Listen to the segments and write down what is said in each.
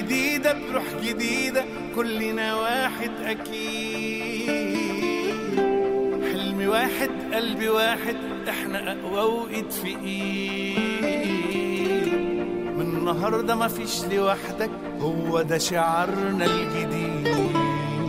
جديدة بروح جديدة، كلنا واحد أكيد. حلمي واحد قلبي واحد، احنا أقوى وإيد في إيد. من النهاردة مفيش لوحدك، هو ده شعارنا الجديد.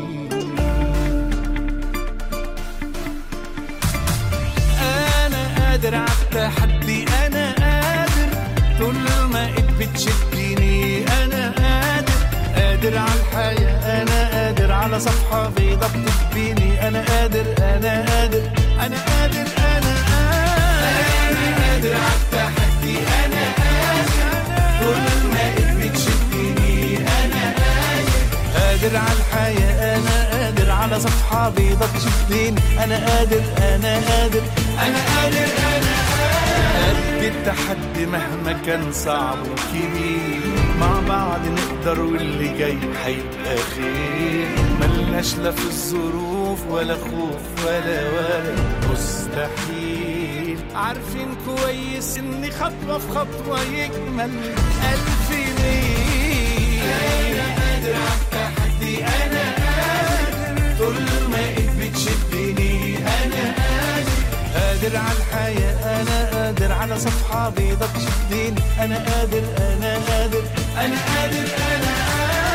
أنا قادر عالتحدي، أنا قادر طول ما إيد بتشدني. أنا قادر عالحياة، أنا قادر على صفحة بيضة بتكفيني. أنا قادر أنا قادر أنا قادر أنا قادر عالتحدي. أنا قادر طول ما إيد بتشدني. أنا قادر عالحياة، أنا قادر على صفحة بيضة بتشدني. أنا قادر أنا قادر أنا قادر أنا قد التحدي مهما كان صعب وكبير. مع بعض نقدر واللي جاي هيبقى خير. ملناش لا في الظروف ولا خوف ولا مستحيل. عارفين كويس إن خطوة في خطوة يكمل 1000 ميل. أنا قادر عالتحدي، أنا قادر طول ما إيد بتشدني. أنا قادر عالحياة، أنا قادر على صفحة بيضة تشدني. أنا قادر أنا قادر أنا قادر أنا قادر.